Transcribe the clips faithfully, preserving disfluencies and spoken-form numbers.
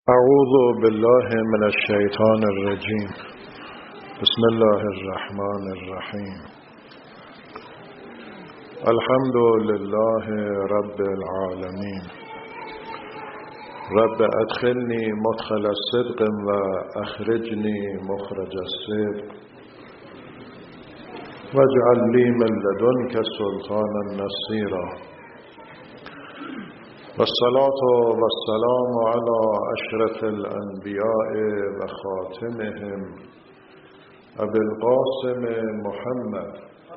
اعوذ بالله من الشیطان الرجیم. بسم الله الرحمن الرحیم. الحمد لله رب العالمین. رب ادخلنی مدخل صدق و اخرجنی مخرج الصدق واجعل لی من لدنک سلطانا نصیرا. والصلاة والسلام على أشرف الأنبياء وخاتمهم أبي القاسم محمد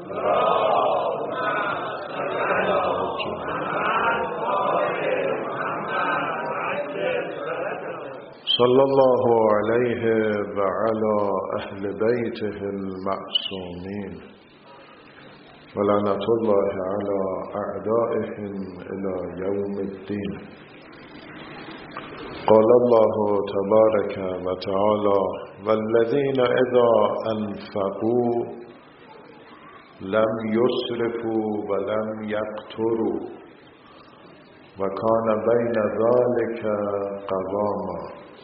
صلى الله عليه وعلى أهل بيته المعصومين ولعنة الله على أعدائهم إلى يوم الدين. قال الله تبارك وتعالى: والذين إذا أنفقوا لم يسرفوا ولم يقتروا وكان بين ذلك قواما.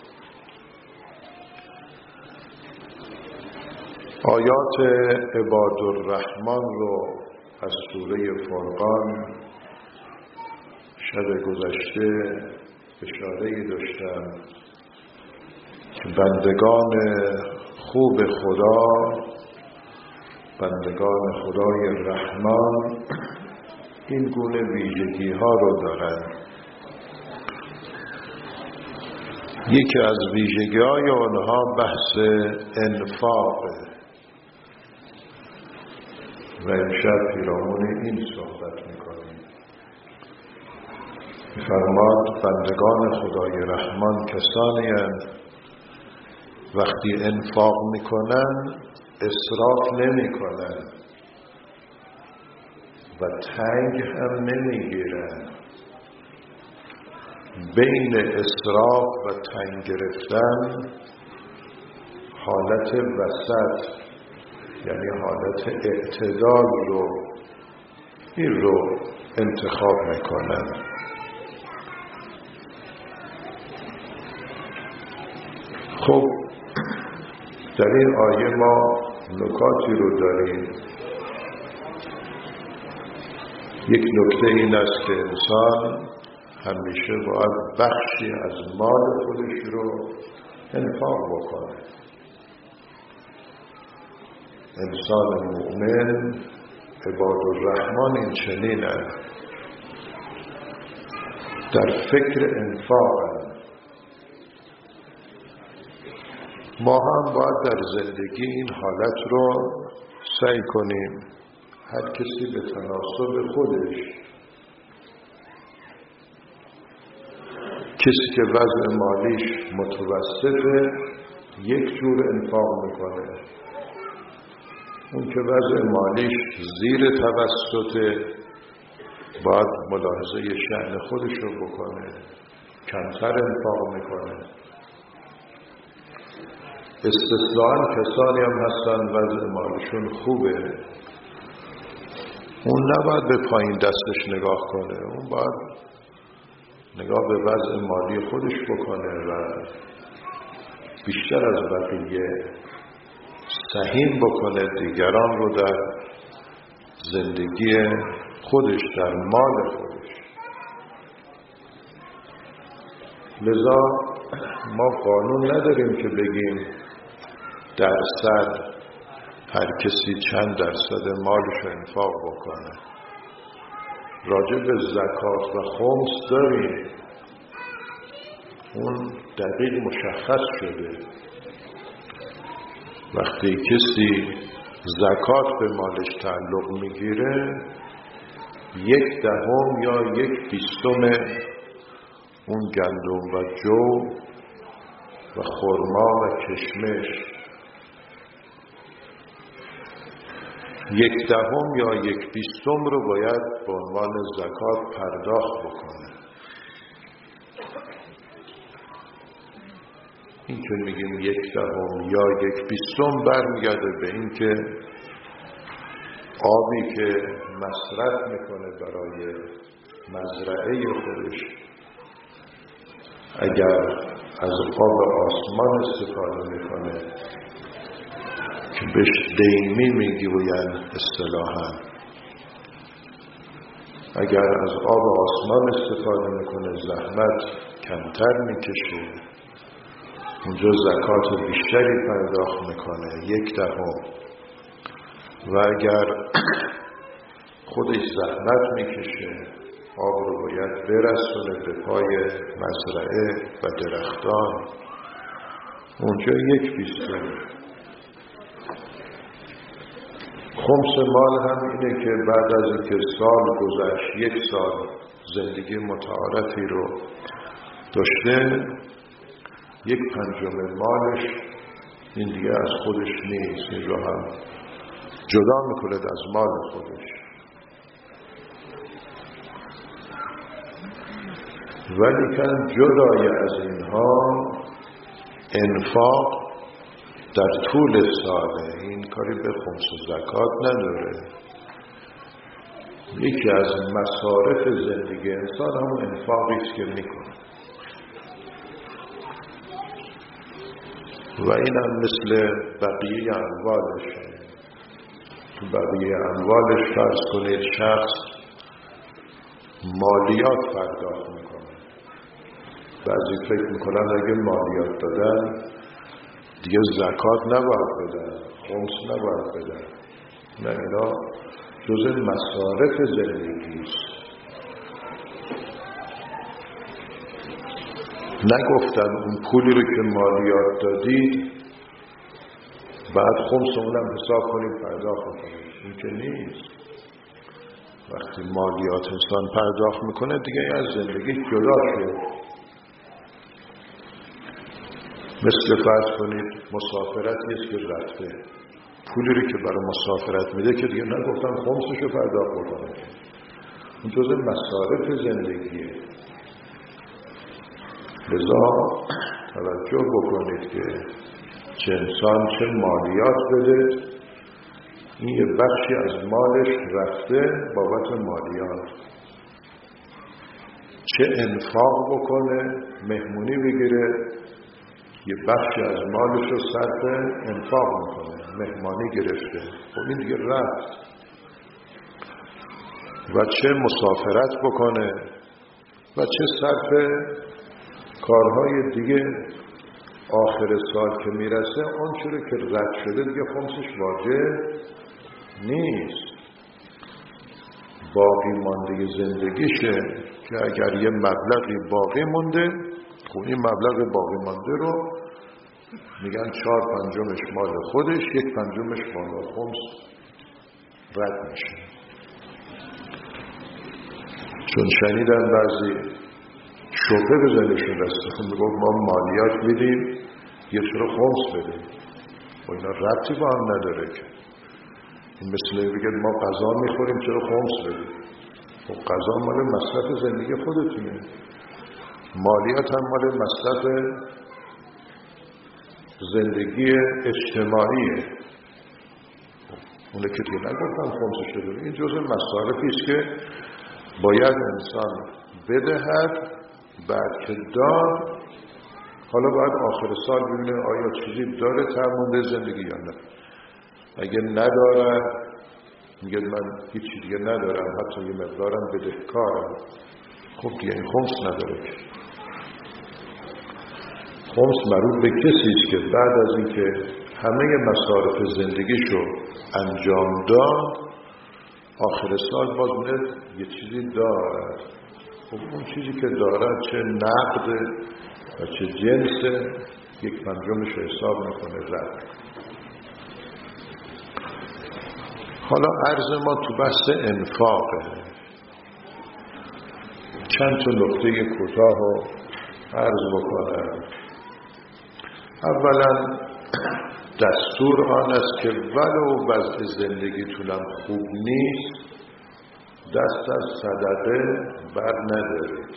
آیات عباد الرحمن رو از سوره فرقان شب گذشته اشاره‌ای داشتم که بندگان خوب خدا، بندگان خدای رحمان این گونه ویژگی ها رو دارند. یکی از ویژگی های آنها بحث انفاقه و امشب پیرامون این صحبت میکنیم. فرماد بندگان خدای رحمان کسانی هستند وقتی انفاق میکنن اسراف نمیکنن و تنگ هم نمیگیرن. بین اسراف و تنگ گرفتن حالت وسط، یعنی حالت اعتدال رو این رو انتخاب میکنن. خب در این آیه ما نکاتی رو داریم. یک نکته این است که انسان همیشه باید بخشی از مال خودش رو انفاق بکنه. انسان مؤمن عباد الرحمن این چنین است، در فکر انفاق است. ما هم باید در زندگی این حالت رو سعی کنیم هر کسی به تناسب خودش. کسی که وضع مالیش متوسطه یک جور انفاق میکنه، اون که وضع مالیش زیر توسطه باید ملاحظه شأن خودش رو بکنه، کمتر انفاق میکنه. استثناء کسانی هم هستن وضع مالیشون خوبه، اون نباید به پایین دستش نگاه کنه، اون باید نگاه به وضع مالی خودش بکنه و بیشتر از بقیه سهیم بکنه دیگران رو در زندگی خودش، در مال خودش. لذا ما قانون نداریم که بگیم درصد هر کسی چند درصد مالش رو انفاق بکنه. راجع به زکات و خمس داریم، اون دقیق مشخص شده. وقتی کسی زکات به مالش تعلق میگیره یک دهم یا یک بیستم اون گندم و جو و خرما و کشمش، یک دهم یا یک بیستم رو باید به عنوان زکات پرداخت بکنه. این که میگیم یک دهم یا یک بیستم برمیگرده به این که آبی که مصرف میکنه برای مزرعه خودش اگر از آب آسمان استفاده میکنه که بهش دیمی میگوین اصطلاحاً. اگر از آب آسمان استفاده میکنه زحمت کمتر میکشه، اونجا زکات بیشتری پرداخت میکنه، یک دهم. و اگر خودش زحمت میکشه، آب رو باید برسونه به پای مزرعه و درختان، اونجا یک بیستم. خمس مال هم اینه که بعد از اینکه سال گذشت، یک سال زندگی متعارفی رو داشته، یک پنجم مالش این دیگه از خودش نیست، این رو هم جدا میکنه از مال خودش. ولی کن جدای از اینها انفاق در طول ساله، این کاری به خمس زکات نداره. یکی از مصارف زندگی انسان همون انفاقی است که میکنه و این هم مثل بقیه اموالشه. تو بقیه اموالش فرض کنید شخص مالیات پرداخت میکنه. بعضی فکر میکنن اگه مالیات دادن دیگه زکات نباید بدن، خمس نباید بدن. نه، اینا جز مصارف زندگیست. نگفتن اون پولی رو که مالیات دادید بعد خمس اونم حساب کنید پرداخت کنید. این که نیست. وقتی مالیات انسان پرداخت میکنه دیگه از زندگی جدا شد. مثل فرض کنید مسافرتی است که رفته، پولی رو که برای مسافرت میده که دیگه نگفتن خمسشو پرداخت بکنه، اون جزء مصارف زندگیه. لذا توجه بکنید که چه انسان چه مالیات بده، این یه بخشی از مالش رفته بابت مالیات. چه انفاق بکنه، مهمونی بگیره، یه بخشی از مالش رو صرف انفاق میکنه، مهمانی گرفته، خب این دیگه رفت. و چه مسافرت بکنه و چه صرف کارهای دیگه آخر سال که میرسه، اون چرا که رد شده دیگه خمسش واجب نیست. باقی مانده زندگیشه که اگر یه مبلغی باقی مونده، خب این مبلغ باقی مانده رو میگن چهار پنجمش مال خودش، یک پنجمش مال خمس رد میشه. چون شنیدن بعضی شبهه بزنشون دسته میگفت ما مالیات میدیم یه چرا خمس بدیم، و اینا ربطی با هم نداره که. این مثل بگید ما غذا میخوریم چرا خمس بدیم. خب غذا مال مصرف زندگی خودتونه، مالیات هم مال مصرف زندگی اجتماعیه. اونه که دیگه نگفتم خمسش بدیم. این جزء مصارفی است که باید انسان بدهد، بعد که داد حالا باید آخر سال ببینه آیا چیزی داره تمونده زندگی یا نه. اگه نداره میگه من هیچی دیگه ندارم، حتی یه مقدارم بدهکارم، خب دیگه این خمس نداره که. خمس مربوط به کسی است که بعد از اینکه همه مصارف زندگیشو انجام داد، آخر سال باز میاد یه چیزی دارد. خب اون چیزی که دارد چه نقد و چه جنس، یک پنجمش حساب میکنه رد. حالا عرض ما تو بحث انفاقه. چند تا نکته کوتاه رو عرض بکنم. اولا دستور آن است که ولو وضع زندگیتونم خوب نیست دست از صدقه بر ندارید.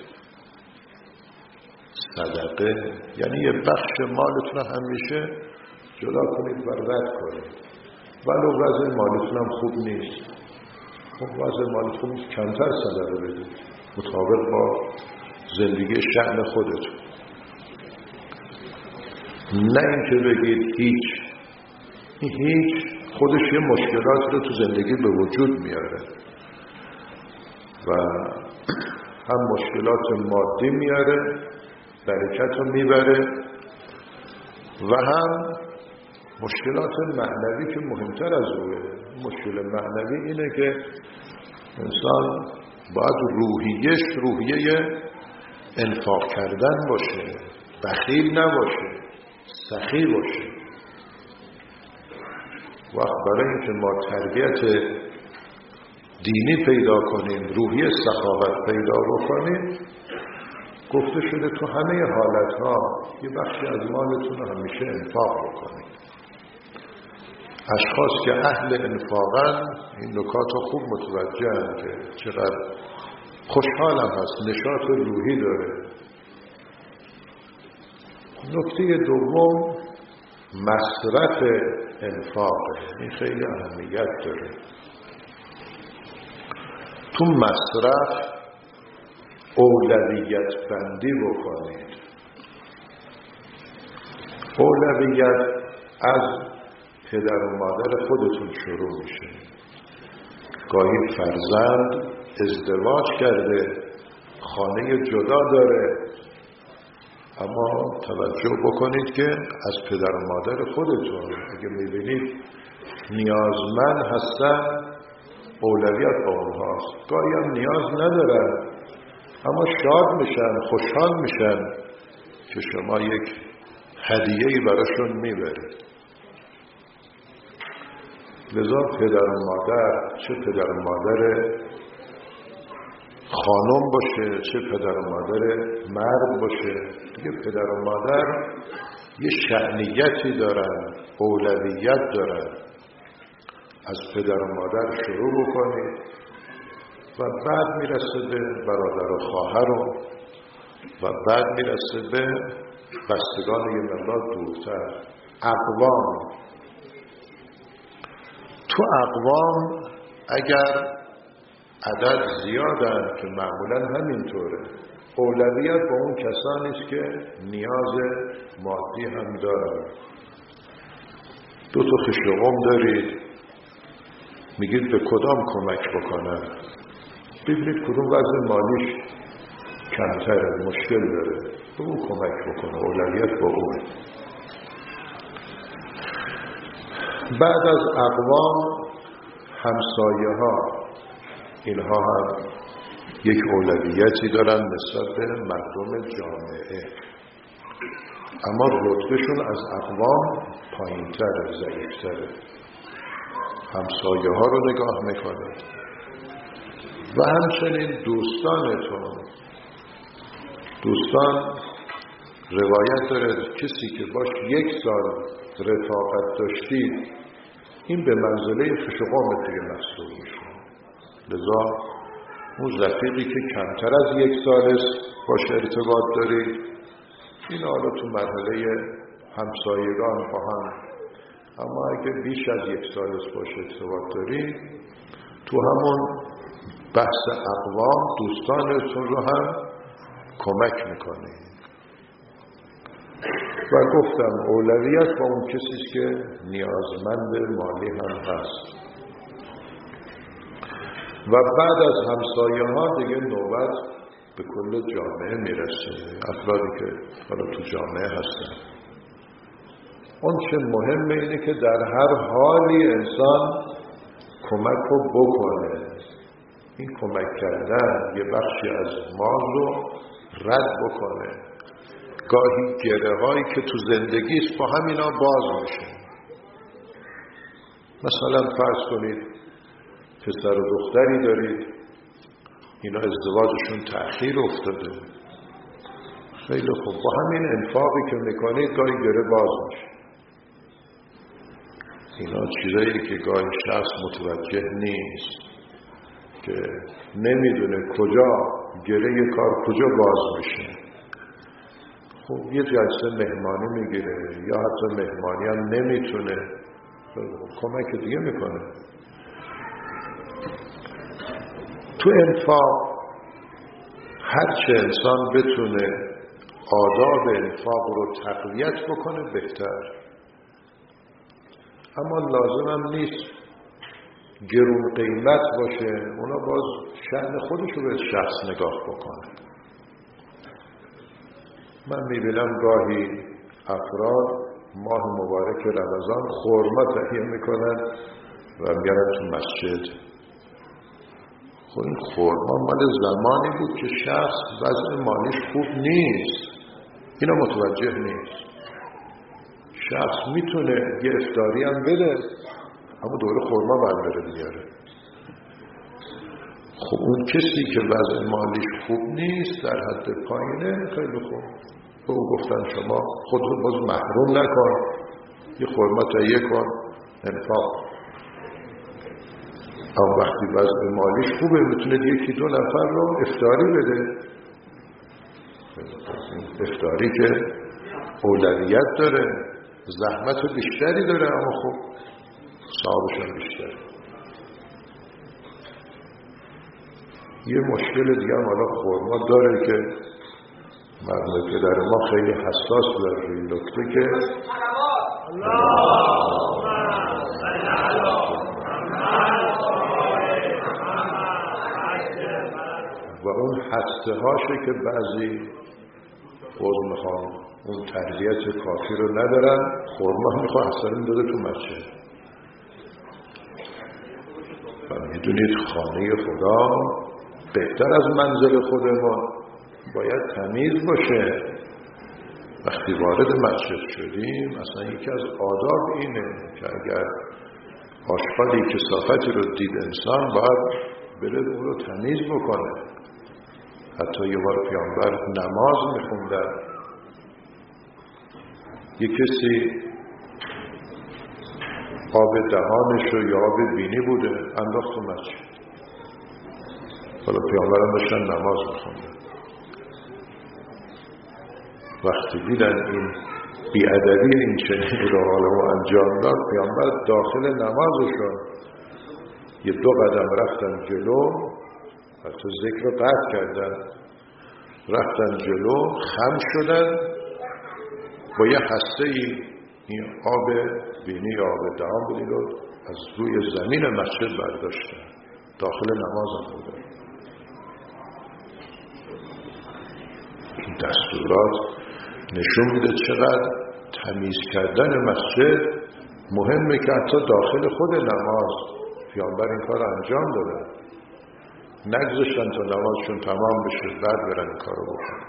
صدقه یعنی یه بخش مالتون همیشه جدا کنید و رد کنید. ولو وضع مالتونم خوب نیست، خب وضع مالتون خوب نیست کمتر صدقه بدید مطابق با زندگی شأن خودتون. نه اینکه بگید هیچ. هیچ خودش یه مشکلات رو تو زندگی به وجود میاره و هم مشکلات مادی میاره، برکت رو میبره، و هم مشکلات معنوی که مهمتر از اوه. مشکل معنوی اینه که انسان باید روحیش روحیه انفاق کردن باشه، بخیل نباشه، سخی باشه. وقت برای اینکه ما تربیت دینی پیدا کنیم، روحیه سخاوت پیدا بکنیم، گفته شده تو همه حالتها یه بخشی از مالتون رو همیشه انفاق بکنید. اشخاص که اهل انفاقن این نکات رو خوب متوجهن که چقدر خوشحالم هست، نشاط روحی داره. نکته دوم مصرف انفاقه. این خیلی اهمیت داره. تو مصرف اولویت بندی بکنید. اولویت از پدر و مادر خودتون شروع میشه. گاهی فرزند ازدواج کرده، خانه جدا داره، اما توجه بکنید که از پدر و مادر خودتون اگه میبینید نیازمند هستن، اولویت با اونهاست. گاهی هم نیاز ندارن اما شاد میشن، خوشحال میشن که شما یک هدیه‌ای براشون میبرید. لذا پدر و مادر، چه پدر و مادر خانم باشه چه پدر و مادر مرد باشه، دیگه پدر و مادر یه شأنیتی دارن، اولویت دارن. از پدر و مادر شروع بکنید و بعد میرسه به برادر و خواهر و بعد میرسه به بستگان یه مقدار دورتر، اقوام. تو اقوام اگر عدد زیادن که معمولا همینطوره، اولویت با اون کسانی است که نیاز مادی هم دارن. دو تا خشقم دارید، میگید به کدام کمک بکنن؟ ببینید کدوم وضع مالیش کمتره، مشکل داره، به اون کمک بکنه. اولویت با اون. بعد از اقوام همسایه ها، اینها هم یک اولویتی دارن نسبت به مردم جامعه، اما رتبهشون از اقوام پایین تره، ضعیف تره. همسایه ها رو نگاه میکنه و همچنین دوستانتون. دوستان روایت داره کسی که باش یک سال رفاقت داشتید، این به منزله خشقام دیگه محسوب میشه. لذا اون رفیقی که کمتر از یک سال است باش ارتباط دارید، این حالا تو مرحله همسایگان با هم، اما اگه بیش از یک سال است باش ارتباط دارید، تو همون بحث اقوام دوستانتون رو هم کمک میکنید. و گفتم اولویت با اون کسی که نیازمند مالی هم هست. و بعد از همسایه ها دیگه نوبت به کل جامعه میرسه، افرادی که حالا تو جامعه هستن. اون چه مهمه اینه که در هر حالی انسان کمک رو بکنه. این کمک کردن یه بخشی از مال رو رد بکنه. گاهی گره هایی که تو زندگیست با همینا باز میشه. مثلا فرض کنید پسر و دختری دارید، اینا ازدواجشون تأخیر افتاده، خیلی خوب، با همین انفاقی که میکنید گاهی گره باز میشه. اینا چیزایی که گاهی شخص متوجه نیست، که نمیدونه کجا گره کار کجا باز میشه. خب یه جلسه مهمانی میگیره یا حتی مهمانی هم نمیتونه، کمک دیگه میکنه. تو انفاق هرچه انسان بتونه آداب انفاق رو تقویت بکنه بهتر. اما لازم هم نیست گرون قیمت باشه، اونا باز شأن خودشو به شخص نگاه بکنه. من میبینم گاهی افراد ماه مبارک رمضان خرما تهیه میکنن و میارن تو مسجد. خب این خرما مال زمانی بود که شخص وضع مالیش خوب نیست، اینا متوجه نیست. شخص میتونه یه افطاری هم بده اما دوره خرما برداره بیاره. خب اون کسی که وضع مالیش خوب نیست در حد پایینه، خیلی خوب به او گفتن شما خود رو باز محروم نکن، یه خرما تهیه کن انفاق. اما وقتی وضع مالیش خوبه میتونه یکی دو نفر رو افطاری بده، افطاری که اولویت داره، زحمت بیشتری داره اما خب ثوابش هم بیشتره. یه مشکل دیگه هم حالا خرما داره که مرحوم پدر ما خیلی حساس در روی نکته که و اون هسته هاشه که بعضی خود میخوان اون تربیت کافی رو ندارن، خورما میخواه اصلا داده تو مسجد. و میدونید خانه خدا بهتر از منزل خود ما باید تمیز باشه. وقتی وارد مسجد شدیم اصلا یکی از آداب اینه که اگر آشغالی کثافتی رو دید انسان باید بره اون رو تمیز بکنه. حتی یه بار پیامبر نماز میخوندن، یه کسی آب دهانش رو یا آب بینی بوده انداخت تو مسجد. حالا پیامبران داشتن نماز میخوندن، وقتی دیدن این بیادبی این چنین رو حالا انجام داد، پیامبر داخل نمازشون یه دو قدم رفتن جلو، حتی ذکر رو قطع کردن، رفتن جلو، خم شدن، با یه هسته ای این آب بینی یا آب دهان بودی رو از روی زمین مسجد برداشتن، داخل نماز هم بودن. این دستورات نشون میده چقدر تمیز کردن مسجد مهمه که حتی داخل خود نماز پیامبر این کار انجام داده، نگذاشتن تا نمازشون تمام بشه بعد برن این کار رو بکنن.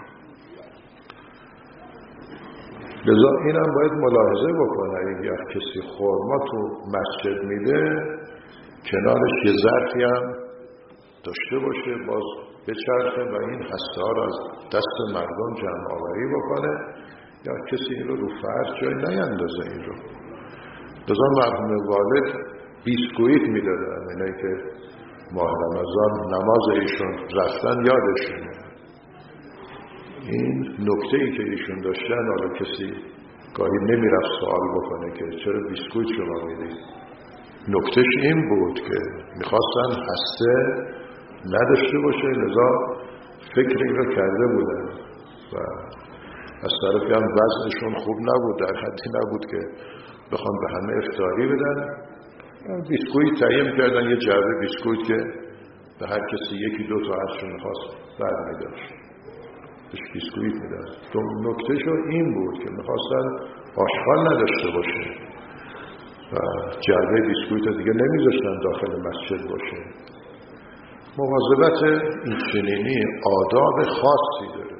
لذا اینم باید ملاحظه بکنه اگر کسی خرما تو مسجد میده کنارش یه ظرفی هم داشته باشه، باز بچرخه و این هسته ها رو از دست مردم جمع آوری بکنه، یا کسی این رو رو فرش جای نیندازه. این رو لذا مرحوم والد بیسکویت میدادن، اینایی که ماه رمضان نماز ایشون رفتن یادشونه. این نکته ای که ایشون داشتن، حالا کسی گاهی نمیرفت سوال بکنه که چرا بیسکویت شما میدید، نکتهش این بود که میخواستن هسته نداشته باشه، لذا فکر این رو کرده بودن و از طرفی هم وضعشون خوب نبود، در حدی نبود که بخوان به همه افطاری بدن. بیسکویت تهیه کردن، یه جعبه بیسکویت که به هر کسی یکی دو تا هرچی میخواست بر میداشت، بهش بیسکویت میدن. نکتهشو این بود که میخواستن آشغال نداشته باشه و جعبه بیسکویت دیگه نمیذاشتن داخل مسجد باشه. مواظبت این چنینی آداب خاصی داره.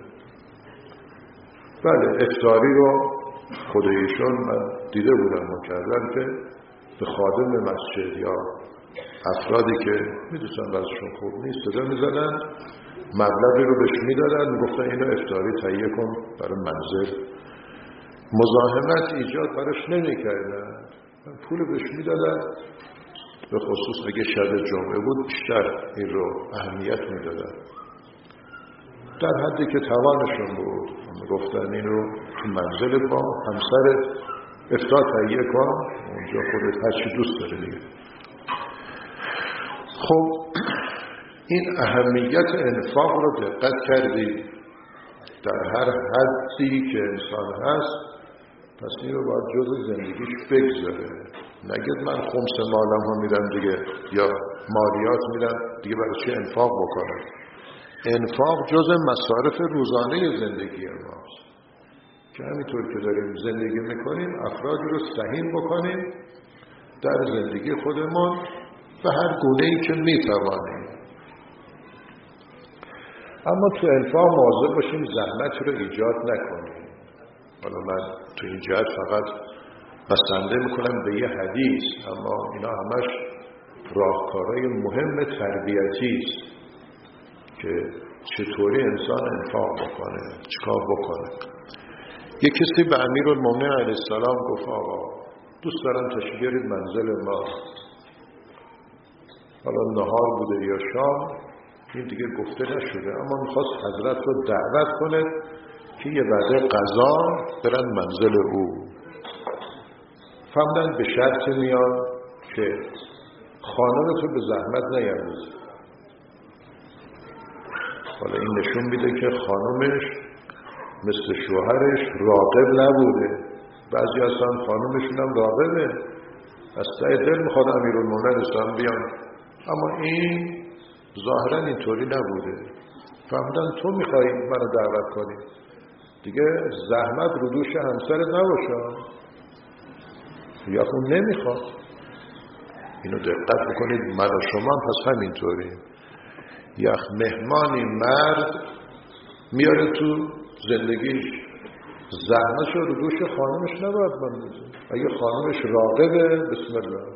بله افطاری رو خود ایشون من دیده بودم مکرر که به خادم مسجد یا افرادی که میدونستن وضعشون خوب نیست صدا میزدن، مبلغی رو بهش میدادن، میگفتن اینو افطاری تهیه کن برای منزل. مزاحمت ایجاد براش نمیکردن، پول بهش میدادن، به خصوص اگه شب جمعه بود بیشتر این رو اهمیت میدادن، در حدی که توانشون بود. میگفتن این رو تو منزل با همسر افطار تهیه کن، اونجا خودت هر چی دوست داره دیگه. خب این اهمیت انفاق رو دقت کردید در هر حدی که انسان هست، پس این رو باید جز زندگیش بگذاره. نگید من خمس مالم ها میدم دیگه، یا مالیات میدم دیگه، برای چی انفاق بکنم؟ انفاق جز مصارف روزانه زندگی ماست که همینطور که داریم زندگی میکنیم افراد رو سهیم بکنیم در زندگی خودمون به هر گونه‌ای که میتوانیم. اما تو انفاق مواظب باشیم زحمت رو ایجاد نکنیم. حالا من تو این جهت فقط بسنده میکنم به یه حدیث، اما اینا همش راهکارهای مهم تربیتی است که چطوری انسان انفاق بکنه، چیکار بکنه. یک کسی به امیرالمومنین علیه السلام گفت آقا دوست دارم تشریف بیارید منزل ما. حالا نهار بوده یا شام، این دیگه گفته نشده، اما میخواست حضرت رو دعوت کنه که یه وعده غذا برن منزل او. فهمدن به شرط میان که خانم تو به زحمت نیندازه. حالا این نشون میده که خانمش مثل شوهرش راغب نبوده. بعضی اصلا خانمشون هم راغبه، از ته دل میخواد امیرالمومنین اسلام بیان، اما این ظاهرا اینطوری نبوده. فهمدن تو میخوایی منو دعوت کنی، دیگه زحمت رو دوش همسرت نباشه، یا اون نمیخواد. اینو دقت بکنید، من و شما پس همینطوری. یک مهمانی مرد میاره تو زندگیش، زحمتش رو دوش خانمش نباید بندازه. اگه خانمش راغبه بسم الله،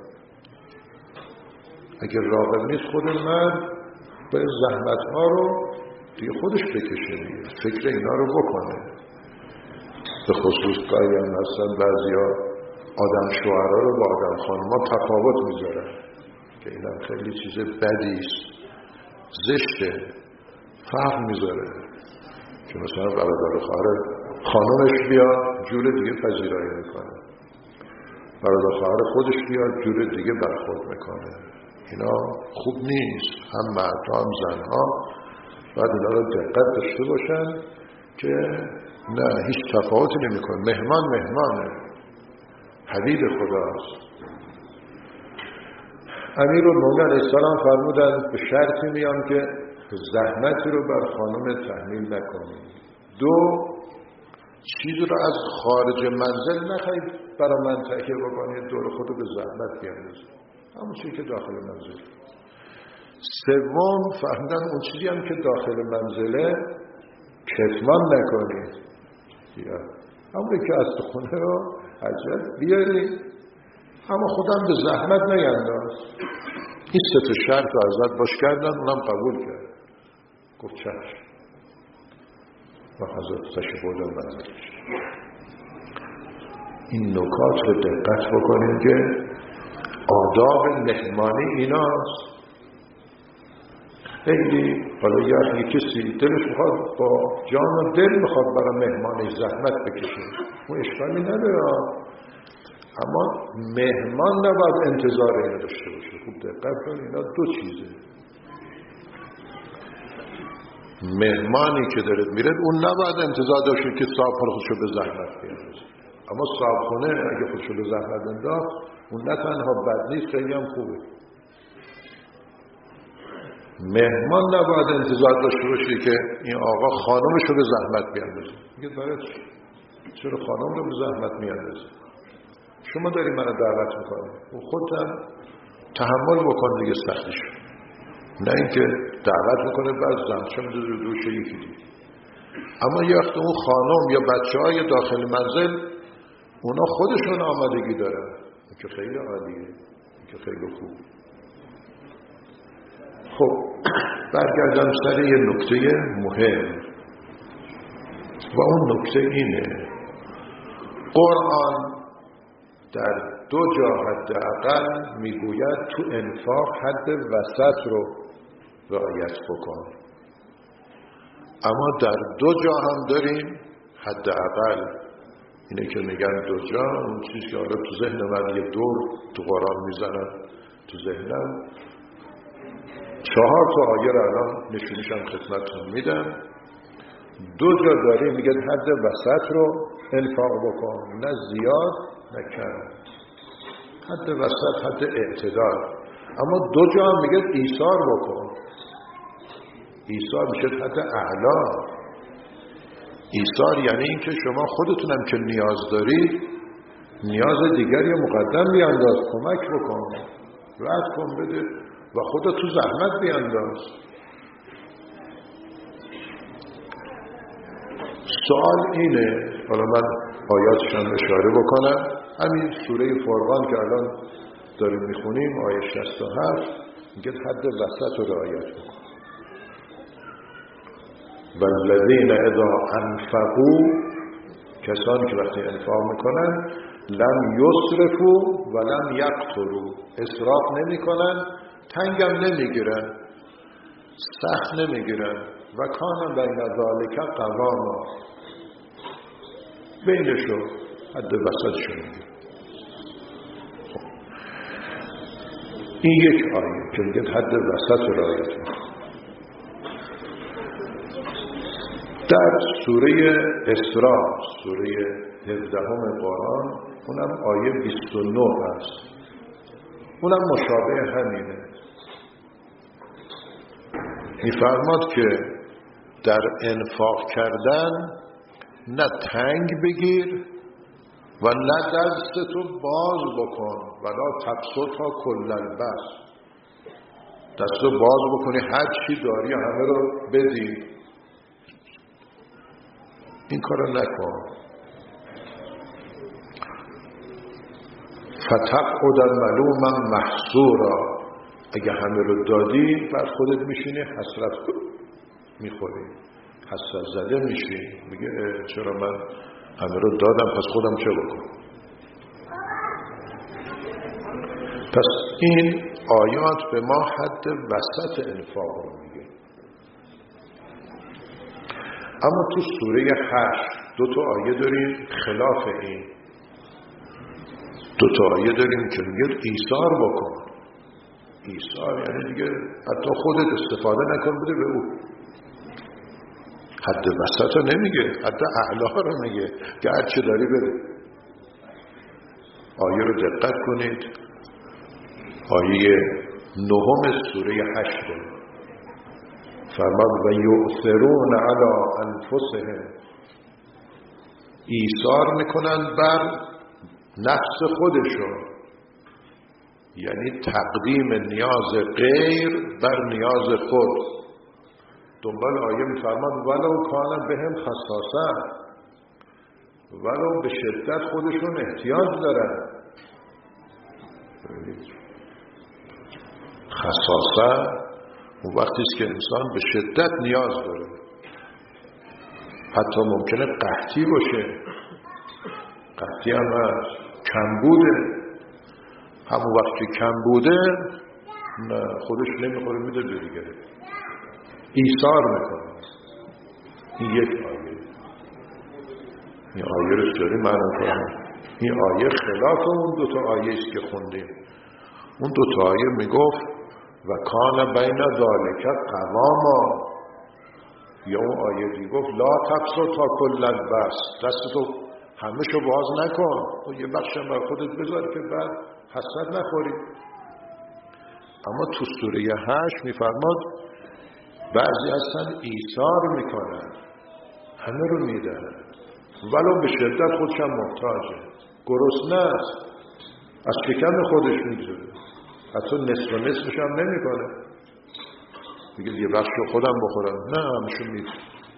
اگه راغب نیست خود مرد باید زحمت ها رو دیگه خودش بکشه دیگه، فکر اینا رو بکنه. به خصوص گاهی هم هستن بعضی ها آدم شوهرها رو با آدم خانم ها تفاوت میذارن که این هم خیلی چیز بدیست، زشته، فرق میذاره که مثلا برادر خواهر خانمش بیاد جور دیگه پذیرایی میکنه، برادر خواهر خودش بیاد جور دیگه برخورد میکنه. اینا خوب نیست. هم مردها هم زنها باید اینا رو دقت داشته باشن که نه هیچ تفاوتی نمیکنه. مهمان مهمانه، حبیب خداست. امیرالمومنین علیه السلام فرمودند به شرطی میام که زحمتی رو بر خانم تحمیل نکنید. دو، چیزی رو از خارج منزل نخواهید برای من تهیه بکنید، دور خود به زحمت بیاندازید، همون چیزی که داخل منزل. سوم، فهمیدن اون چیزی هم که داخل منزله کتمان نکنید، همونی که از خونه رو عجب بیارید، اما خودم به زحمت نینداز. این سه تا شرط رو ازت باش کردن، اونم قبول کرد، گفت چشم و حضرت تشریف بردن منزلش. این نکات رو دقت بکنید که آداب مهمانی ایناست. خیلی حالا یه کسی دلش میخواد با جان و دل میخواد برای مهمانی زحمت بکشه، اون اشکالی نداره، اما مهمان نباید انتظار اینو داشته باشه. خوب دقت کنید، اینا دو چیزه. مهمانی که دارید میرید اون نباید انتظار داشته که صاحب خودشو به زحمت بیاندازه، اما صاحب خونه اگه خودشو به زحمت انداخت اون نه تنها بد نیست، خیلی هم خوبه. مهمان نباید انتظار داشته باشی که این آقا خانمشو به زحمت بیاندازه. میگه برای چرا خانم رو به زحمت میاندازه؟ شما داری منو دعوت میکنی، اون خودت هم تحمل بکن دیگه سختیشو، نه اینکه دعوت میکنه بعد زمچه میده رو دوش یکی دیگه. اما یه وقت اون خانم یا بچه های داخل منزل اونا خودشون آمادگی دارن، این که خیلی عالیه، این که خیلی خوب. خب برگردم سر یه نکته مهم و اون نکته اینه، قرآن در دو جا حداقل میگوید تو انفاق حد وسط رو رعایت بکن، اما در دو جا هم داریم حداقل. اینه که میگن دو جا، اون چیزی که حالا تو ذهن من یه دور تو قرآن میزنن تو ذهنم، چهار تا آیه رو الان نشونیشم خدمتتون میدم. دو جا داری میگه حد وسط رو انفاق بکن، نه زیاد نه کم، حد وسط، حد اعتدال. اما دو جا هم میگه ایثار بکن. ایثار میشه حد اعلا. ایثار یعنی این که شما خودتونم که نیاز دارید، نیاز دیگری مقدم بیانداز، کمک بکن، رد کن، بده و خودت تو زحمت بیانداز. سوال اینه، حالا من آیاتشان اشاره بکنم. همین سوره فرقان که الان داریم میخونیم، آیه شصت و هفت میگه حد وسط رو رعایت بکن. والذین اذا انفقوا، کسانی که وقتی انفاق میکنن، لم یسرفوا و لم یقتروا، اسراف نمیکنن، تنگم نمیگیرن، سخت نمیگیرن، و کان بین ذالک قواما، بینشو حد وسطشو میگیرن. این یک آیه که میگه حد وسط رو رعایت میکنن. در سوره اسراء، سوره هفدهم قرآن، اونم آیه بیست و نه هست، اونم مشابه همینه. میفرماد که در انفاق کردن نه تنگ بگیر و نه دستتو باز بکن، ولا تبسطها کل البسط، دستتو باز بکنی هر چی داری همه رو بدی، این کارو نکن. فتقعد ملوما محسورا، اگه همه رو دادی بعد خودت میشینی حسرت میخوری، حسرت زده میشی، میگه چرا من همه رو دادم پس خودم چه بکنم. پس این آیات به ما حد وسط انفاق رو میگه. اما تو سوره هشت دو تا آیه داریم خلاف این. دو تا آیه داریم که میگه ایثار بکن. ایثار یعنی دیگه حتی خودت استفاده نکن، بده به او. حد وسط رو نمیگه، حد اعلا رو میگه که هر چه داری بده. آیه رو دقت کنید، آیه نهم سوره هشت رو فرماد و یؤثرون علی انفسهم، ایثار میکنن بر نفس خودشون، یعنی تقدیم نیاز غیر بر نیاز خود. دنبال آیه میفرماد ولو کان بهم خصاصه، ولو به شدت خودشون احتیاج دارن. خصاصه اون وقتی است که انسان به شدت نیاز داره، حتی ممکنه قحطی باشه، قحطی هم هست، کم بوده، همون وقتی کم بوده نه خودش نمیخوره میده به دیگره، ایثار میکنه. این یک آیه، این آیه رو چطوری معنی کنم؟ این آیه خلاف اون دوتا آیه است که خوندیم. اون دوتا آیه میگفت و کان بین ذالک قواما، یا اون آیه دیگه گفت لا تبسطها کل البسط، دستتو همه شو باز نکن و یه بخش هم بر خودت بذار که بعد حسرت نخوری. اما تو سوره هشت میفرماد بعضی هستن ایثار میکنن، همه رو میدن، ولو به شدت خودشم محتاجه، گرسنه است، از شکم خودش میگذاره، حتی نصف و نصفش هم نمی کنه، میگه یه بخش رو خودم بخورم، نه همشون میده.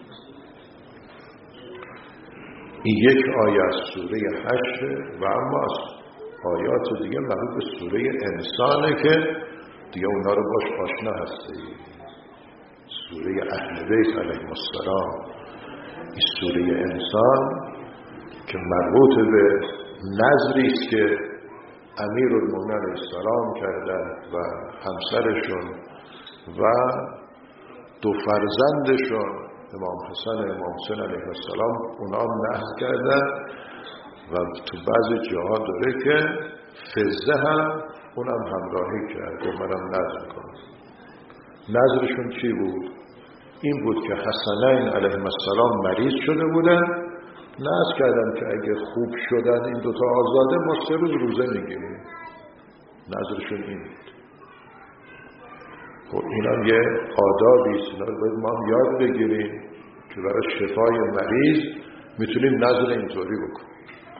این یک آیه از سوره هشت و اما از آیات دیگه مربوط به سوره انسانه که دیگه اونا رو باش آشنا هستی. سوره اهل بیت علیهم السلام، این سوره انسان که مربوط به نذری است که امیرالمومنین علیه السلام کردن و همسرشون و دو فرزندشون امام حسن و امام حسین علیه السلام اونا هم نذر کردن و تو بعضی جاها داره که فزه هم اونم همراهی کرد و منم نذر کنم. نذرشون چی بود؟ این بود که حسنین علیهم السلام مریض شده بودن، نذر کردن که اگه خوب شدن این دوتا آزاده ما سه روز روزه میگیریم. نظرشون این بود. خب این هم یه آدابیست، اینا رو باید ما هم یاد بگیریم که برای شفای مریض میتونیم نظر اینطوری بکنیم.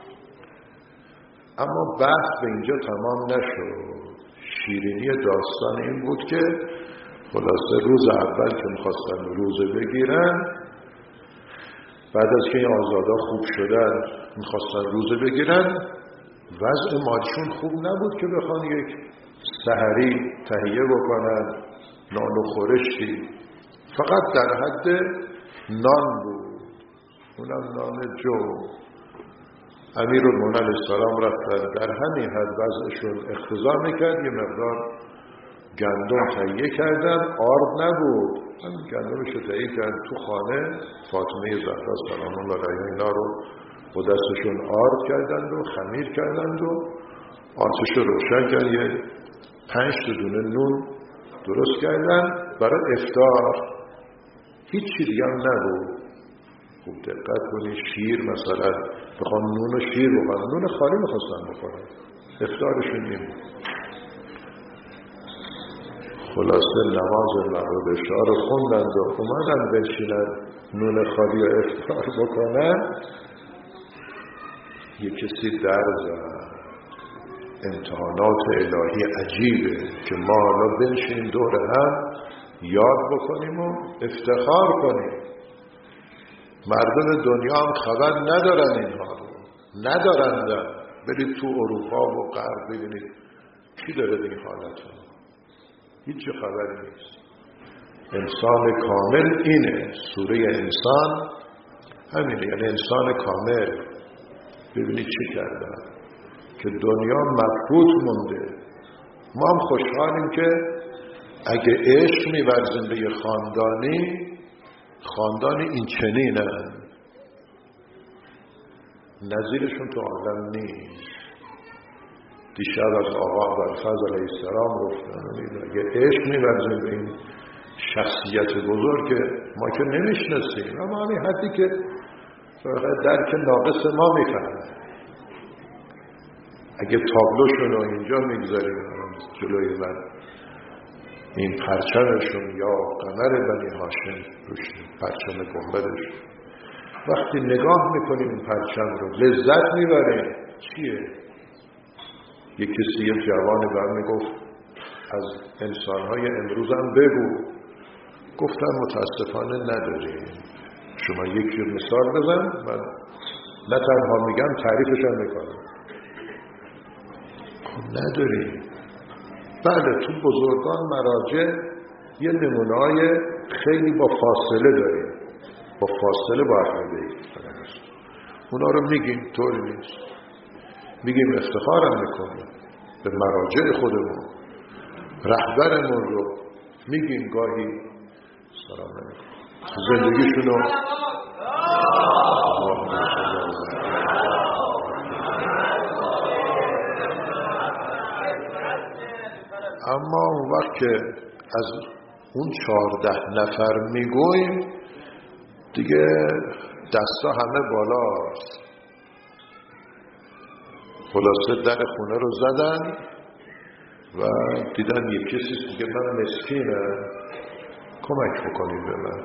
اما بحث به اینجا تمام نشد. شیرینی داستان این بود که خلاصه روز اول که میخواستن روزه بگیرن، بعد از که این آزادا خوب شدن میخواستن روزه بگیرن، وضع مادشون خوب نبود که بخوان یک سحری تهیه بکنن، نان و خورشتی، فقط در حد نان بود، اونم نان جو. امیرالمومنین علیه السلام رفتن در همین حد وضعشون اقتضا میکرد، یه مقدار گندم تهیه کردن، آرد نبود، همین گندمشو تهیه کرد تو خانه. فاطمه زهرا سلام الله علیها اینا رو با دستشون آرد کردند و خمیر کردند و آتش رو روشن کرد، یه پنج تا دونه نون درست کردن برای افطار. هیچ چیز دیگه هم نبود. خوب دقت کنید، شیر مثلا بخوان نون و شیر بخورن، نون خالی میخواستن بخورن، افطارشون این بود. خلاصه نماز مغرب عشا رو خوندند و اومدن بنشینن نون خالی و افطار بکنن. یک کسی در زد. امتحانات الهی عجیبه که ما حالا بنشینیم دور هم یاد بکنیم و افتخار کنیم. مردم دنیا هم خبر ندارن اینها رو، ندارن. برید تو اروپا و غرب ببینید کی داره این حالت رو، هیچ خبری نیست. انسان کامل اینه. سوره انسان همینه، یعنی انسان کامل. ببینید چی کردن که دنیا مفقود مونده. ما هم خوشحالیم که اگه عشق می‌ورزیم به یه خاندانی، خاندانی این چنینن، نظیرشون تو عالم نیست. دیشب از آقا ابوالفضل علیه السلام گفتن اگه عشق می‌ورزیم به این شخصیت بزرگ ما که نمیشناسیم، اما همین حدی که درک ناقص ما میفهمه. اگه تابلوشون رو اینجا میگذاریم جلوی من، این پرچمشون یا قمر بنی هاشم روش پرچم گنبدش، وقتی نگاه میکنیم این پرچم رو لذت میبریم. چیه؟ یک کسی یک جوان بر میگفت از انسانهای امروز هم بگو. گفتم متاسفانه نداریم. شما یک جور مثال بزن، من نه تنها میگم تعریفش هم میکنم. نداریم. بله تو بزرگان مراجع یه نمونه‌های خیلی با فاصله داریم، با فاصله با احمدی. اونا رو میگیم، طوری نیست. میگیم افتخارم میکنیم به مراجع خودمون، رهبرمون رو میگیم گاهی سلام علیکم زندگیشون رو اما اون وقت که از اون چهارده نفر میگویم دیگه دستا همه بالاست. خلاصه در خونه رو زدن و دیدن یک کسی که من مسکینم، کمک بکنید به من.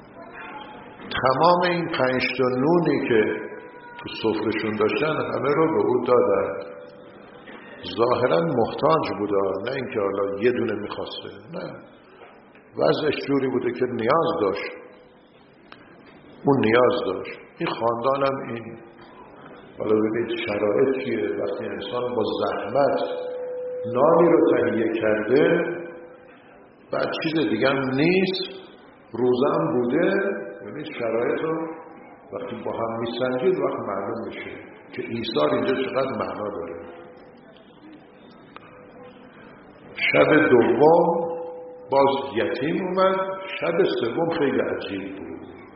تمام این پنج تا نونی که تو سفرشون داشتن همه رو به او دادن. ظاهرا محتاج بوده، نه اینکه حالا یه دونه میخواسته، نه، وضعش جوری بوده که نیاز داشت. اون نیاز داشت. این خاندانم این. حالا ببینید شرایط چیه. وقتی انسان با زحمت نانی رو تهیه کرده، بعد چیز دیگه هم نیست، روزه هم بوده، ببینید شرایط رو وقتی با هم میسنجید وقت معلوم میشه که ایثار اینجا چقدر معنا داره. شب دوم باز یتیم اومد، شب سوم خیلی عجیب بود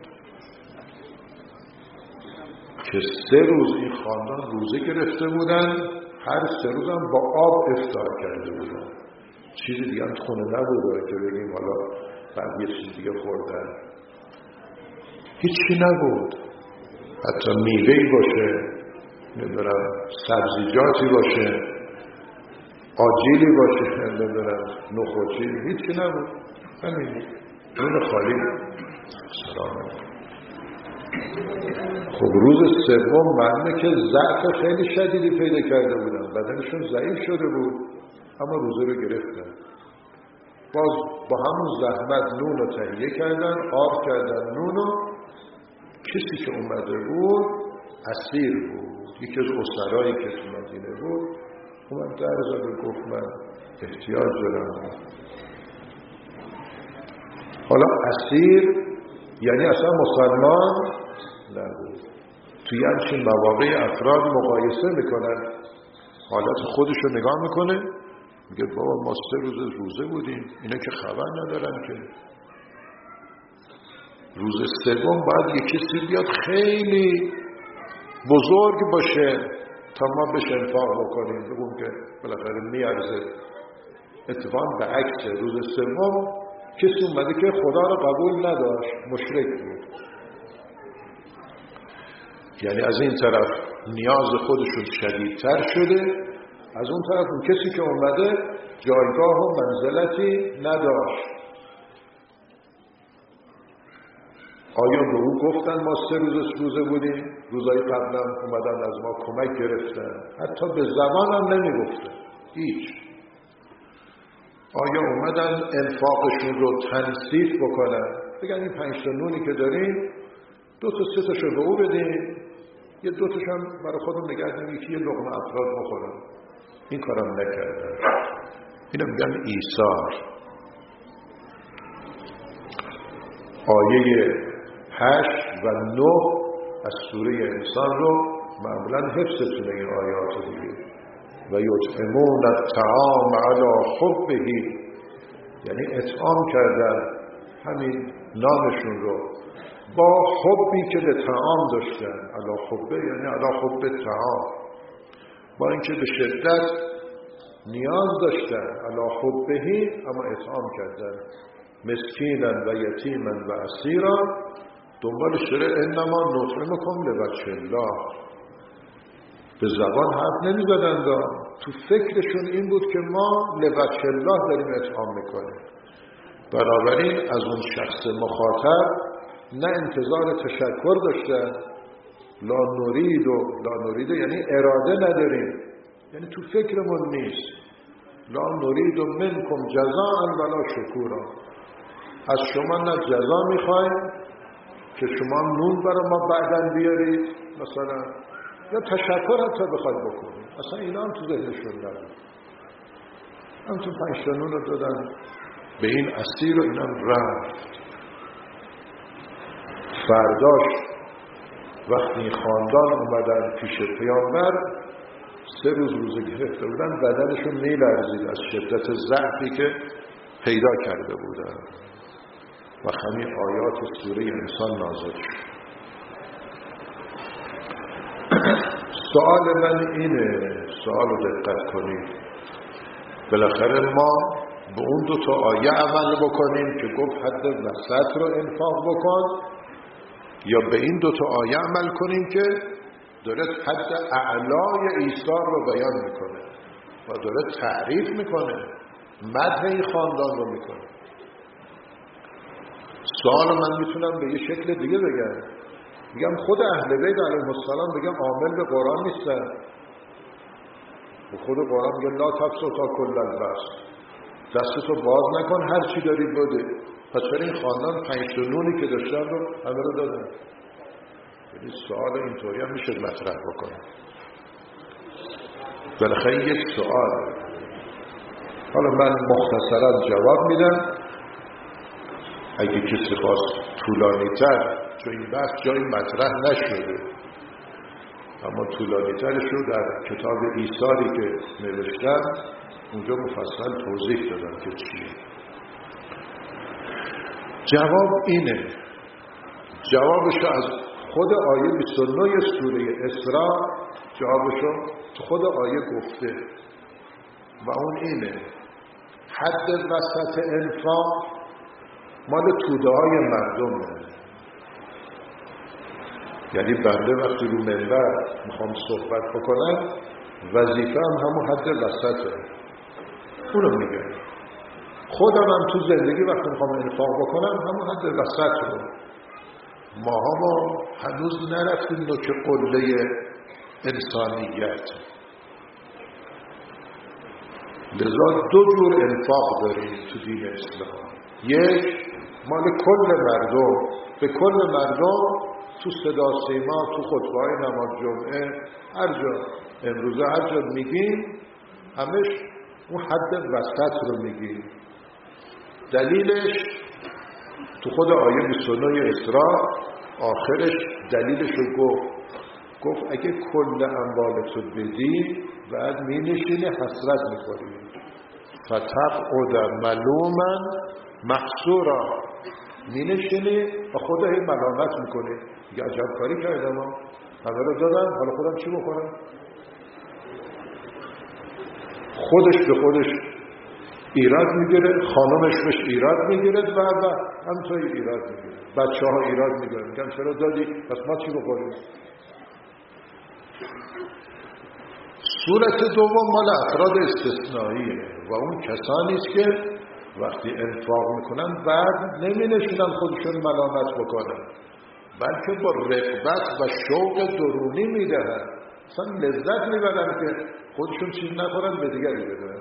که سه روز این خاندان روزه گرفته بودن، هر سه روز هم با آب افطار کرده بودن. چیزی دیگه هم خونه نبوده که بگیم حالا بعد یه چیز دیگه خوردن. هیچی نبود، حتی میوه‌ای باشه، نمیدونم سبزیجاتی باشه، آجیلی باشه، نمیدونم نخودی، هیچی نبود، همین نون خالی. سلام. خب روز سوم معلومه که ضعف خیلی شدیدی پیدا کرده بودن، بدنشون ضعیف شده بود، اما روزه رو گرفتن. باز با همون زحمت نون رو تهیه کردن، آب کردن نونو. کسی که اومده بود اسیر بود، یکی از اسرایی که تو مدینه بود اومد در زد و گفت من احتیاج دارم. حالا اسیر یعنی اصلا مسلمان نبود. توی همچین مواقع افراد مقایسه میکنن، حالت خودش رو نگاه میکنه، میگه بابا ما سه روز روزه بودیم، اینا که خبر ندارن که. روز سوم باید یک کسی بیاد خیلی بزرگ باشه تا ما بهش انفاق بکنیم، بگم که بالاخره میارزه. اتفاقا به عکس روز سوم کسی اومده که خدا رو قبول نداشت، مشرک بود. یعنی از این طرف نیاز خودشون شدیدتر شده، از اون طرف اون کسی که اومده جایگاه و منزلتی نداشت. آیا به او گفتن ما سه روز روزه بودیم؟ روزهای قبلم اومدن از ما کمک گرفتن، حتی به زبان هم نمی گفتن هیچ. آیا اومدن انفاقشون رو تنصیف بکنن، بگن این پنج تا نونی که داریم دو تا سه تاشو به او بدیم، یه دو تاش هم برای خودم نگه داریم، یکی یه لقمه افراد بخورم. این کارم نکردن. اینو میگن ایثار. آیه هشت و نه از سوره انسان رو معمولا حفظتونه این آیات دیگه. و یطعمون الطعام علی حبه، یعنی اطعام کردن همین نانشون رو با حبی که به طعام داشتن. علی حبه یعنی علی حب طعام، با اینکه به شدت نیاز داشتن علی حبه، اما اطعام کردن. مسکینا و یتیما و اسیرا، دنبالش داره انما نطعمکم لوجه الله. به زبان حرف نمیزدند، تو فکرشون این بود که ما لوجه الله داریم اطعام میکنیم. بنابراین از اون شخص مخاطب نه انتظار تشکر داشتن، لا نرید و لا نرید یعنی اراده نداریم، یعنی تو فکرمون نیست. لا نرید منکم جزاء ولا شکورا، از شما نه جزا میخوایم که شما نون برای ما بعداً بیارید مثلا، یا تشکر حتی بخواید بکنید، اصلا اینا هم تو ذهنشون نبود. هم تو پنج تا نون رو دادن به این اسیر و اینم رفت. فرداش وقتی خاندان اومدن پیش پیامبر، سه روز روزه گرفته بودن، بدنشون میلرزید از شدت ضعفی که پیدا کرده بودن. و همین آیات سوره انسان نازل شد. سوال من اینه، سوال رو دقت کنید، بالاخره ما به اون دو تا آیه عمل بکنیم که گفت حد وسط رو انفاق بکن، یا به این دو تا آیه عمل کنیم که داره حد اعلای ایثار رو بیان میکنه و داره تعریف میکنه، مدح این خاندان رو میکنه. سوال من میتونم به یه شکل دیگه بگم، میگم خود اهل بیت علیهم السلام بگم عامل به قرآن نیستن. و خود قرآن میگه لا تبسطا کل البسط، دستتو باز نکن هر چی داری بده. پس چرا این خاندان پنج تا نونی که داشتن رو همه رو دادن؟ یعنی سوال اینطوری هم میشه مطرح بکنه. بالاخره یک سوال، حالا من مختصرا جواب میدم، اگه کسی خواست طولانی تر، چون این بحث جایی مطرح نشده، اما طولانی ترش رو در کتاب ایثاری که نوشتم اونجا مفصل توضیح دادم که چیه. جواب اینه، جوابشو از خود آیه بیست و نه سوره اسراء جوابشو خود آیه گفته و اون اینه: حد وسط انفاق مال توده های مردمه. یعنی بنده وقتی رو منبر میخوام صحبت بکنم وظیفه هم همون حد وسطه، اونو میگه. خودم هم تو زندگی وقتی میخوام انفاق بکنم همون حد وسط رو. ماها ما هنوز نرفتیم نوک قله انسانیت. لذا دو جور انفاق داریم تو دین اسلام. یک مال کل مردم، به کل مردم تو صدا سیما، تو خطبه‌های نماز جمعه، هر جا امروزه هر جا میگیم همش اون حد وسط رو میگیم. دلیلش تو خود آیه بیست و نه اسراء آخرش دلیلش رو گفت. گفت اگه کل اموالتو بدی بعد می نشینی حسرت میخوری. فتقعد ملوما محسورا، می نشینی و خدا هی ملامت میکنی. دیگه عجب کاری کردم ها، همه رو دادم حالا خودم چی بکنم؟ خودش به خودش ایراد میگیره، خانمش بهش ایراد میگیره و و همطوری ایراد میگیره، بچه ها ایراد میگیره، میگن چرا دادی؟ پس ما چی بکنیم؟ صورت دوم مال افراد استثنائیه و اون کسانی است که وقتی انفاق میکنن بعد نمی نشینن خودشون ملامت بکنن، بلکه با رغبت و شوق درونی میدهن، اصلا لذت میبرن که خودشون چیز نخورن به دیگری بدن.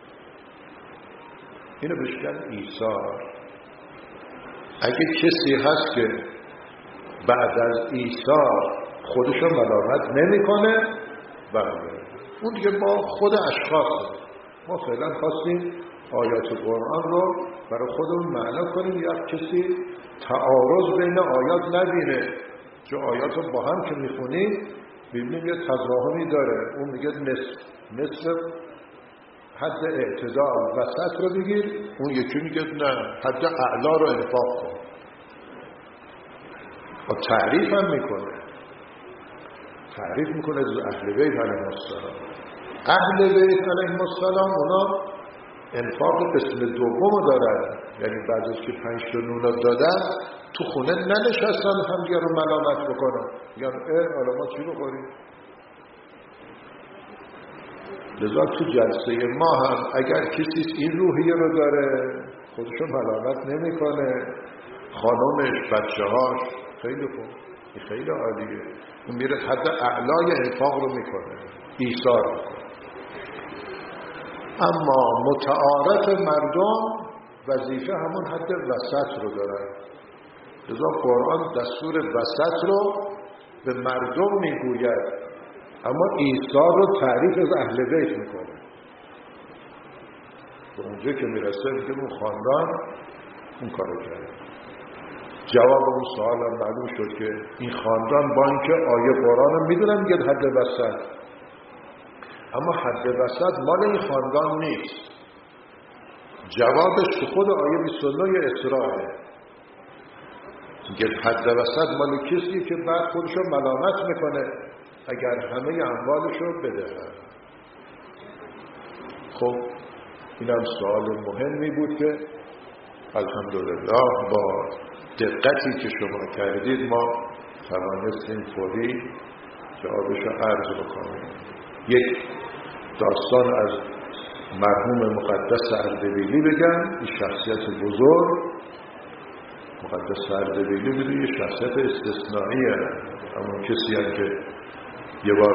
اینو بشکن ایثار. اگه کسی هست که بعد از ایثار خودشو ملامت نمیکنه، بله اون دیگه ما خود اشخاص ما فعلا خواستیم آیات قرآن رو برای خودمون معنا کنیم، یا کسی تعارض بین آیات نبینه، چون آیات رو با هم که میخونیم ببینیم یه تضاهمی داره. اون میگه نصف نصف حد اعتدال وسط رو بگیر، اون یکی میگه نه حد اعلا رو انفاق کن و تعریف هم میکنه تعریف میکنه از اهل بیت علیهم السلام. اهل بیت علیهم السلام اونا انفاق قسم دوم دارن، یعنی بعد از که پنج تا نون دادن تو خونه ننشستن هم دیگه رو ملامت بکنن، میگن اه حالا ما چی بخوریم؟ لذا تو جلسه ما هم اگر کسی این روحیه رو داره خودشو ملامت نمیکنه، خانمش، بچه‌هاش، خیلی خوب، این خیلی عالیه، اون میره حد اعلای انفاق رو میکنه، ایثار میکنه. اما متعارف مردم وظیفه همون حد وسط رو دارن. لذا قرآن دستور وسط رو به مردم میگوید، اما ایثار رو تعریف از اهل بیت میکنه. به اونجا که میرسه میگه اون خاندان اون کارو کرده. جواب اون سوال هم معلوم شد که این خاندان با اینکه آیه قرآن رو میدونن میگه حد وسط، اما حد وسط مال این خاندان نیست. جوابش تو خود آیه بیست و نه اسراء میگه حد وسط مال کسی که بعد خودشو ملامت میکنه اگر همه اموالشو بده. خب اینم سوال مهمی بود که الحمدلله با دقتی که شما کردید ما توانستیم فوری جوابشو عرض بکنیم. یک داستان از مرحوم مقدس اردبیلی بگم. این شخصیت بزرگ مقدس اردبیلی بود، یه شخصیت استثنائیه، همون کسی هم که یه بار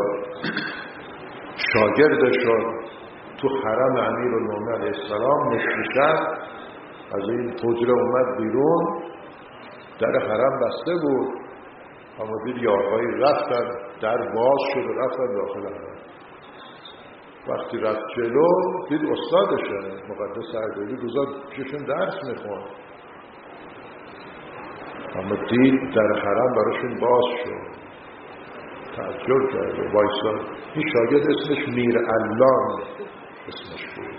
شاگردش شد تو حرم امیرالمومنین علیه السلام نصف شب از این حجره اومد بیرون، در حرم بسته بود، اما دید یارهایی رفتن، در باز شد و رفتن داخل حرم. وقتی رفت جلو دید استادشه مقدس اردبیلی روزا پیششون درس میخوند، اما دید در حرم براشون باز شد، تعجب کرد و وایساد. این شاگرد اسمش میر علان اسمش بود.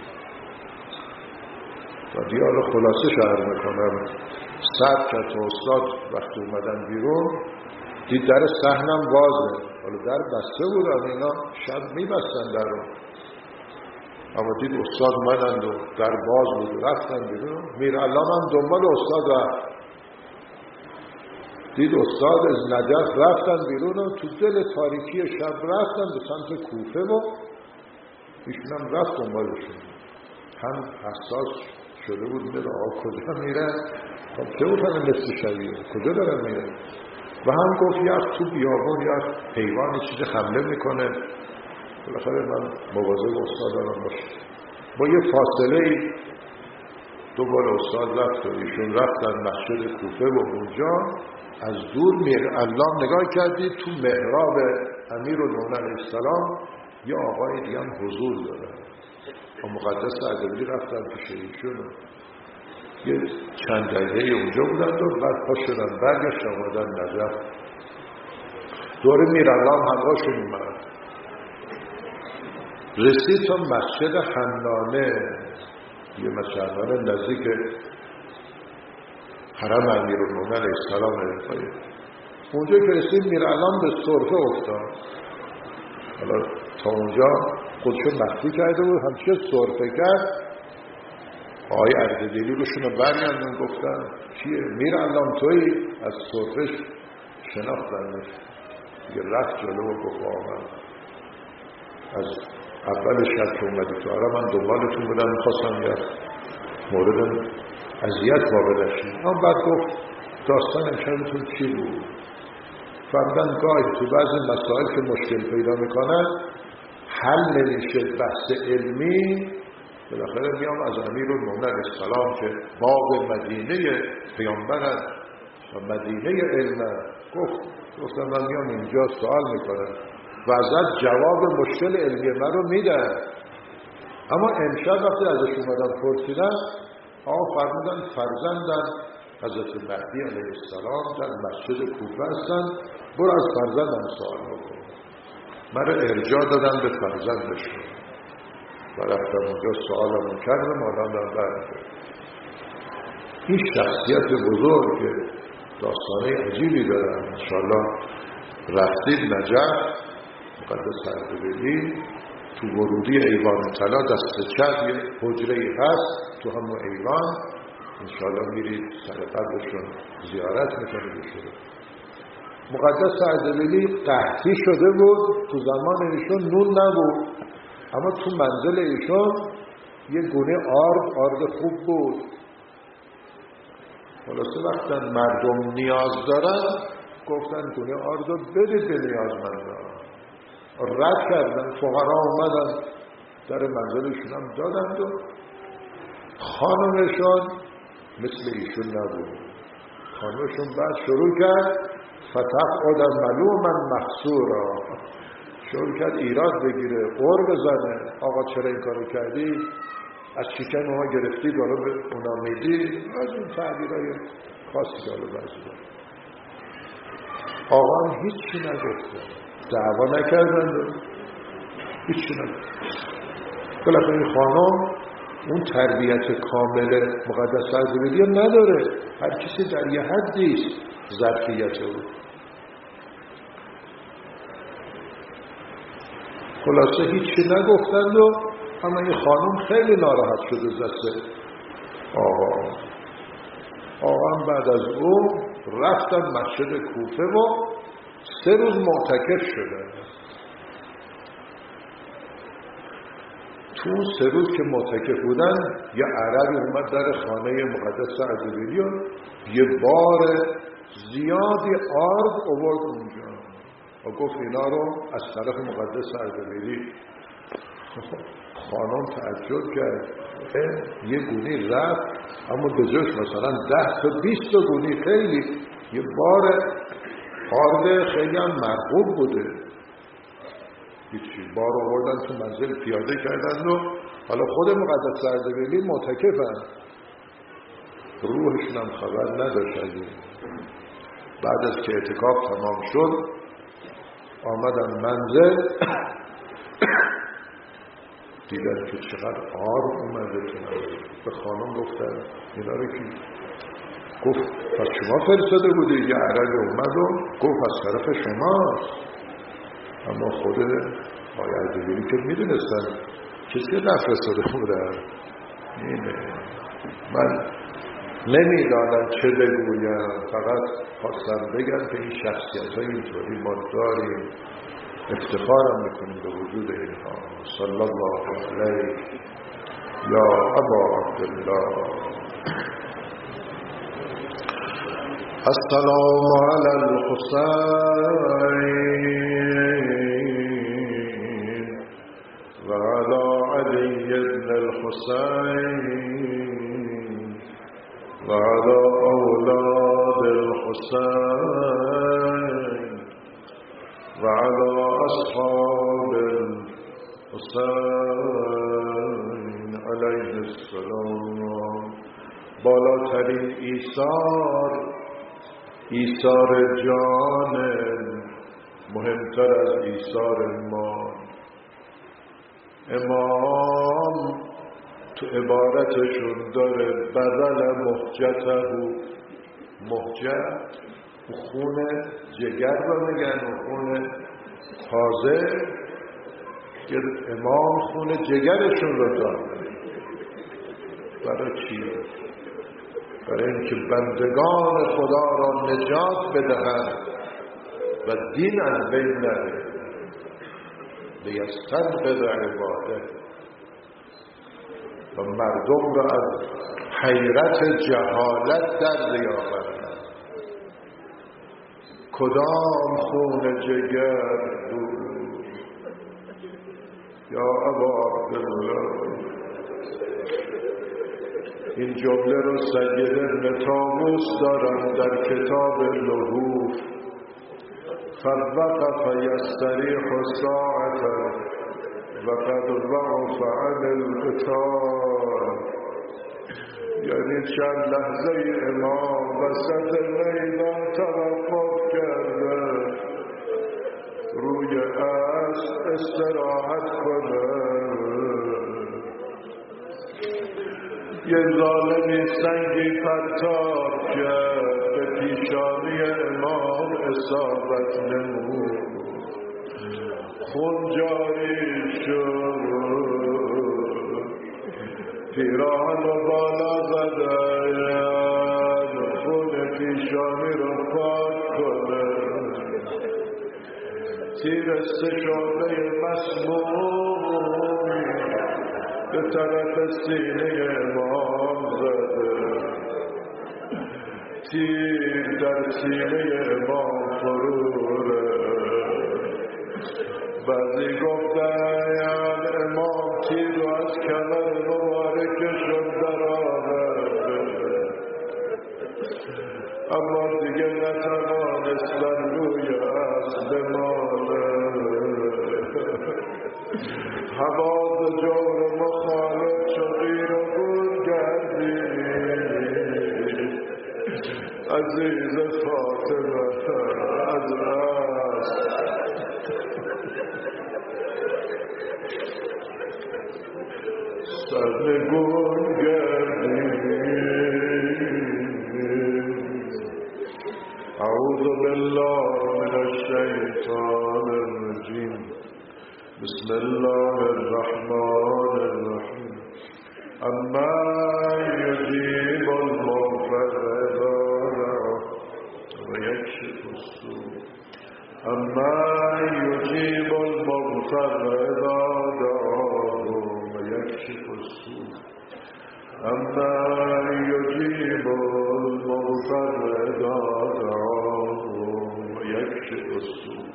و دیگه حالا خلاصه شعر میکنم، صبر کرد تا استاد وقتی اومدن بیرون دید در صحنم بازه، حالا در بسته بود، اینا شب میبستن در رو. اما دید استاد اومدند و در باز بود و رفتن بیرون. میرعلم هم دنبال استاد رفت، دید استاد از نجف رفتن بیرون و تو دل تاریکی شب رفتن به سمت کوفه و ایشون هم رفت دنبالشون. هم حساس شده بود میره آقا کجا میره، خب چه بودن مثل شبیه کجا دارن میره، و هم گفت یک تو بیابون یک حیوانی چیز حمله میکنه. بالاخره من مواظب استاد دارم باشه. با یه فاصله دوباره استاد رفت و ایشون رفتن مسجد کوفه و اونجا از دور میرعلم نگاه کردید تو محراب امیرالمومنین علیه السلام یه آقای دیگه هم حضور داره و مقدس اردبیلی رفتن پیش ایشون یه چند دقیقه اونجا بودن و بعد پا شدن برگشت آمدن نجف. دور میرعلم هواشون اومد، رسید تا مسجد حنانه، یه مسجد حنانه نزدیک حرم امیرالمومنین علیه السلام. اونجا که رسید میرعلم به سرفه افتاد. حالا تا اونجا خودشو مخفی کرده بود، همچه سرفه کرد. آقای اردبیلی روشون رو برگردن گفتن کیه؟ میرعلم تویی؟ از سرفهش شناختنش دیگه، رفت جلو و گفت آقا از اول شب که اومدی تو حرم من دنبالتون بودم، میخواستم یه مورد اذیت واقع داشتیم. اما بعد گفت داستان امشبتون چی بود؟ فرمودن گاهی تو بعضی مسائل که مشکل پیدا میکنن حل نمیشه بحث علمی، بالاخره میام از امیرالمومنین علیه السلام که باب مدینه پیامبرن و مدینه علمه، گفت گفتم من میام اینجا سوال میکنم و ازت جواب مشکل علمی من رو میدن. اما امشب وقتی ازش اومدن پرسیدن، آقا فرمودن فرزندن حضرت مهدی علیه السلام در مسجد کوفه هستن، برو از فرزندم سوال بکن. من رو ارجاع دادن به فرزندشون و رفتم اونجا سوالمون کردم. آدم در برد این شخصیت بزرگ که داستانه عجیبی دارن. انشاءالله رفتید نجف، مقدس اردبیلی تو ورودی ایوان طلا دست چپ یه حجره‌ای هست، تو همون ایوان انشاءالله میرید سر قبرشون زیارت میکنید بشید. مقدس اردبیلی قحطی شده بود، تو زمان ایشون نون نبود، اما تو منزل ایشون یه گونه آرد آرد خوب بود. خلاصه وقتی مردم نیاز دارن گفتن گونه آرد رو بدید به نیازمندان، رد کردن. فقرا اومدن در منزلشون هم دادند و خانمشون مثل ایشون نبود. خانمشون بعد شروع کرد فتقعد ملوما محصورا، شروع کرد ایراد بگیره، قر بزنه. آقا چرا این کارو کردی؟ از چیکن ما گرفتی بالا به اونا میدی؟ از این تعبیرهای خاصی داره بعضی داره. آقا هم هیچی نگفته، دعوا نکردند، هیچی نگفته. بالاخره این خانم اون تربیت کامل مقدس اردبیلی نداره، هر کسی در یه حدیست ظرفیت او. خلاصه هیچی نگفتند و اما این خانم خیلی ناراحت شده دست آقا. آقا هم بعد از او رفتن مسجد کوفه و سه روز معتکف شدن. تو سه روز که معتکف بودن یه عربی اومد در خانه مقدس اردبیلی و یه بار زیادی آرد آورد اونجا و گفت اینا رو از طرف مقدس اردبیلی. خانم تعجب کرد، یه گونی رفت اما به جاش مثلا ده تا بیست تا گونی، خیلی یه بار آرد خیلی هم مرغوب بوده. هیچی، بار آوردن تو منزل پیاده کردن و حالا خود مقدس اردبیلی معتکفن، روحشون هم خبر نداشت. بعد از که اعتکاف تمام شد آمدن منزل دیدن که چقدر آرد اومده تو منزل. به خانم گفتن اینا رو کی؟ گفت پس شما فرستاده بودی؟ یه عربی اومد و گفت از طرف شماست. اما خود آقای اردبیلی که میدونستن کسی نفرستاده بودن. اینه من نمیدانم چه بگویم، فقط خواستم بگم که این شخصیت های اینطوری ما داریم، افتخارم میکنیم به وجود اینها. صلی الله علیه یا ابا عبدالله. السلام علی الحسین و علی علی بن الحسین و علی اولاد الحسین و علی اصحاب الحسین علیه السلام. بالاترین ایثار ایثار جان، مهمتر از ایثار ما. امام تو عبارتشون داره بذل مهجته، مهجت خون جگر رو میگن، خون تازه که امام خون جگرشون رو داره. برای چی؟ برای اینکه بندگان خدا را نجات بدهند و دین از بین نره، لیستنقذ عباده، و مردم را از حیرت جهالت در بیاورند. کدام خون جگر بود یا ابا عبدالله؟ این جمله رو سید ابن طاووس دارن در کتاب لهوف. فوقف یستریح ساعتا وقد ضعف عن القتال. یعنی چند لحظه امام وسط میدان توقف کرده، روی اسب استراحت کنه. یه ظالمی سنگی پرتاب کرد، به پیشانی امام اصابت نمود، خون جاری شد. پیراهن و بالا زدن، خون پیشانی رو پاک کنه. تیر سه‌شعبه مسمومی به طرف سینه امام زده. تیر در سینه امام فروره. بعضی گفتن امام تیر رو از کمر مبارکشون در آورده، اما دیگه نتوانستن روی اسب بمانه. حواس جور مخالف شدیر و گون گردید. عزیز فاطمه از اسب سرنگون گردید. اعوذ بالله من الشیطان الرجیم. بسم الله الرحمن الرحیم. اما یجیب المضطر اذا دعاه و یکشف السوء. اما یجیب المضطر اذا دعاه و یکشف السوء. اما یجیب المضطر اذا دعاه و یکشف السوء.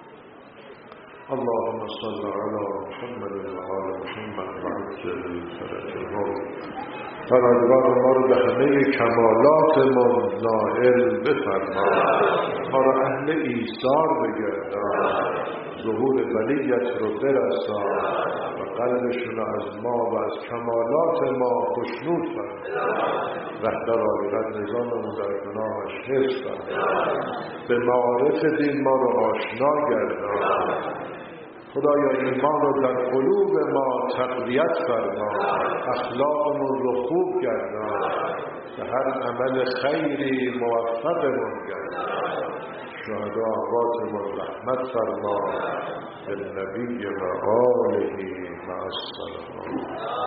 اللهم صل على محمد و آل محمد و عجل فرجهم. پروردگار ما رو به همه کمالاتمون نائل بفرما، ما رو اهل ایثار بگردان، ظهور ولیت رو برسان و قلبشون از ما و از کمالات ما خوشنود فرما. رهبر آخرت نظاممون در گناهش حفظ فرما، به معارف دین ما رو آشنا گردان. خدایا ایمان رو در قلوب ما تقویت فرما، اخلاقمون رو خوب گردان، به هر عمل خیری موفقمون گردان. شهدا امواتمون رحمت فرما، به نبی و آله مع السلام.